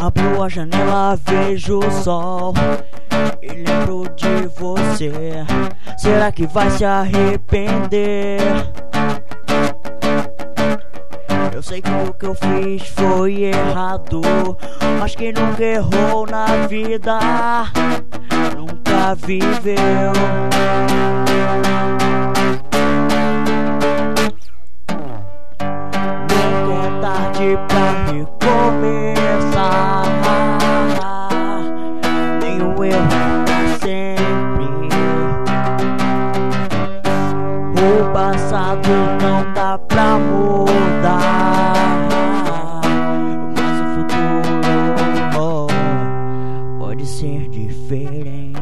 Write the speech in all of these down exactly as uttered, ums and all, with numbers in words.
Abro a janela, vejo o sol e lembro de você. Será que vai se arrepender? Eu sei que o que eu fiz foi errado, mas quem nunca errou na vida nunca viveu. Nunca é tarde pra recomeçar. Nenhum erro pra sempre. O passado não dá pra mudar, mas o futuro oh, pode ser diferente.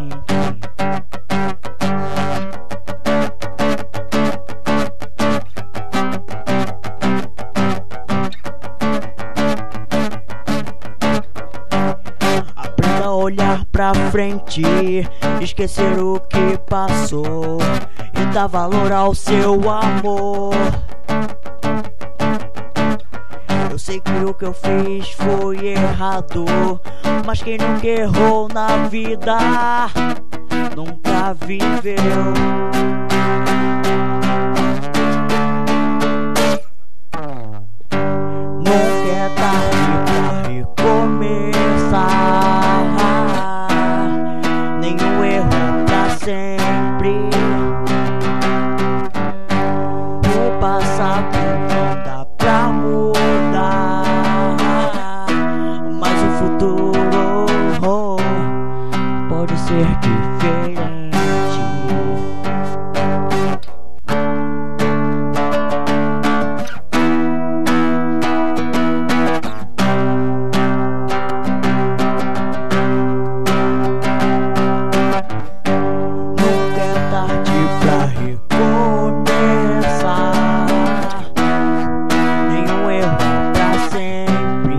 Aprenda a olhar pra frente, esquecer o que passou e dar valor ao seu amor. Eu sei que o que eu fiz foi errado, mas quem nunca errou na vida nunca viveu. Nunca é tarde pra recomeçar. Nenhum erro pra sempre. O passado não dá pra mudar, mas o futuro oh, pode ser diferente. Nunca é tarde pra recomeçar. Nenhum erro pra sempre.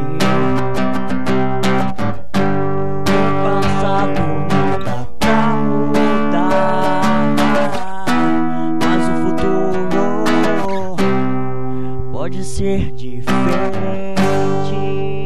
O passado não dá pra mudar, mas o futuro pode ser diferente.